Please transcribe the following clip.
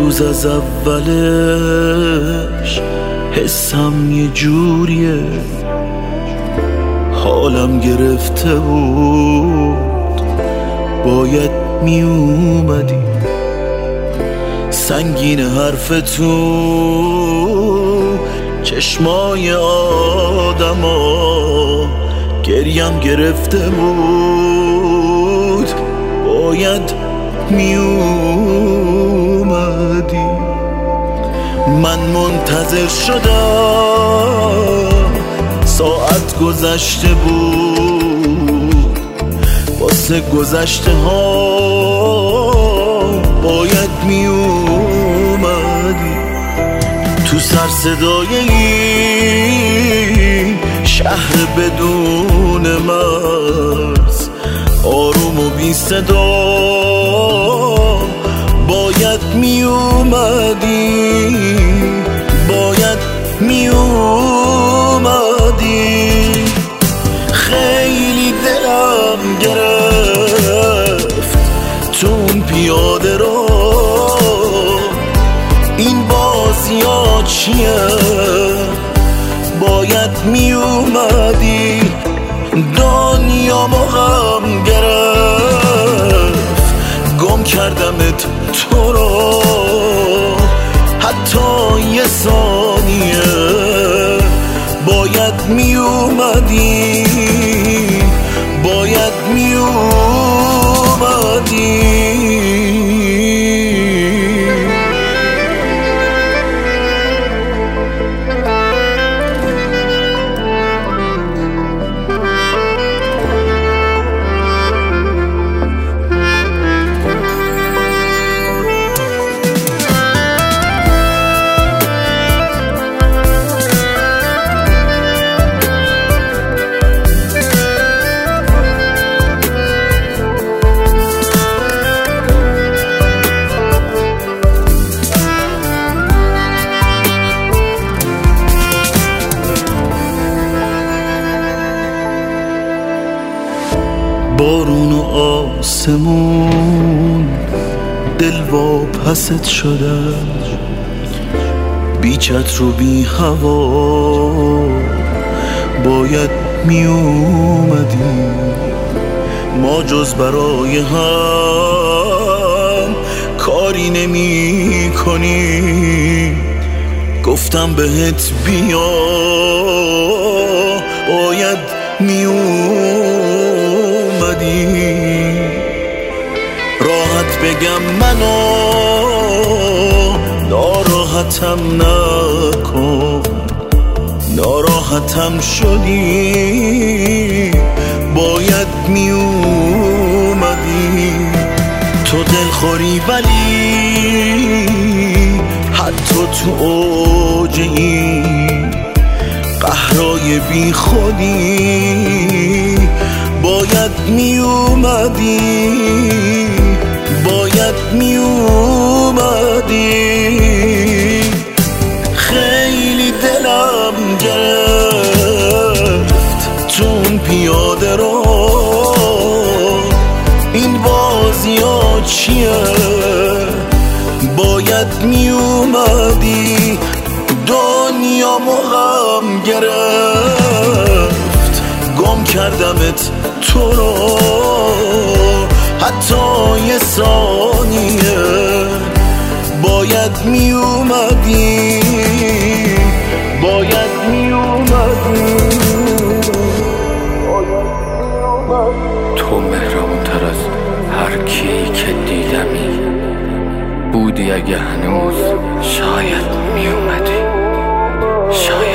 روز از اولش حسم یه جوریه، حالم گرفته بود باید می اومدی. سنگین حرف تو چشمای آدما، گریم گرفته بود باید می اومدی. من منتظر شدم، ساعت گذشته بود، واسه گذشته ها باید می اومدی. تو سر صدای این شهر بدون مرز، آروم و بی صدا باید می اومدی، باید می اومدی. خیلی دلم گرفت تو اون پیاده رو، این بازی ها چیه باید می اومدی. دنیا ما غم گرفت، گم کردمت تو رو، حتی یه ثانیه باید می اومدی، باید می اومدی. بارون و آسمون دل واپست شدن، بی چتر و بی هوا باید می اومدی. ما جز برای هم کاری نمی کنی، گفتم بهت بیا باید می اومدی. راحت بگم منو ناراحتم نکن، ناراحتم شدی باید می اومدی. تو دلخوری ولی حتی تو اوج این قهرای بی خودی باید می اومدی، باید می اومدی. خیلی دلم گرفت تو اون پیاده رو، این بازی ها چیه باید می اومدی. دنیا غم گرفت، گم کردمت تو رو، حتی یه ثانیه باید می اومدی، باید می اومدی. تو مهربون‌تر از هر کی که دیدمی بودی، اگه هنوز شاید می اومدی، شاید